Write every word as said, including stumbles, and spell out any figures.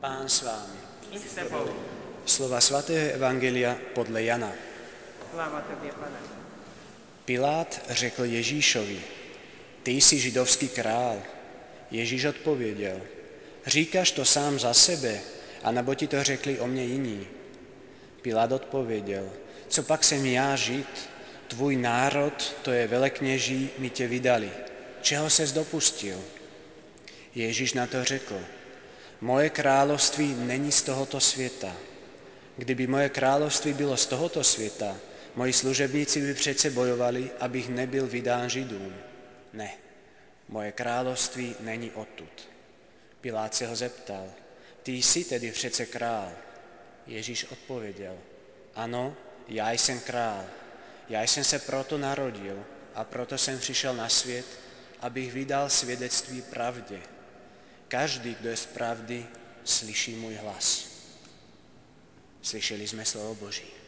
Pán s vámi. I s tebou. Slova svatého evangelia podle Jana. Sláva tobě, Pane. Pilát řekl Ježíšovi: Ty jsi židovský král. Ježíš odpověděl: Říkáš to sám za sebe, anebo ti to řekli o mě jiní? Pilát odpověděl: Co pak jsem já Žid? Tvůj národ, to je velekněží, mi tě vydali. Čeho ses dopustil? Ježíš na to řekl: Moje království není z tohoto světa. Kdyby moje království bylo z tohoto světa, moji služebníci by přece bojovali, abych nebyl vydán Židům. Ne, moje království není odtud. Pilát se ho zeptal: Ty jsi tedy přece král? Ježíš odpověděl: Ano, já jsem král. Já jsem se proto narodil a proto jsem přišel na svět, abych vydal svědectví pravdě. Každý, kdo je z pravdy, slyší můj hlas. Slyšeli jsme slovo Boží.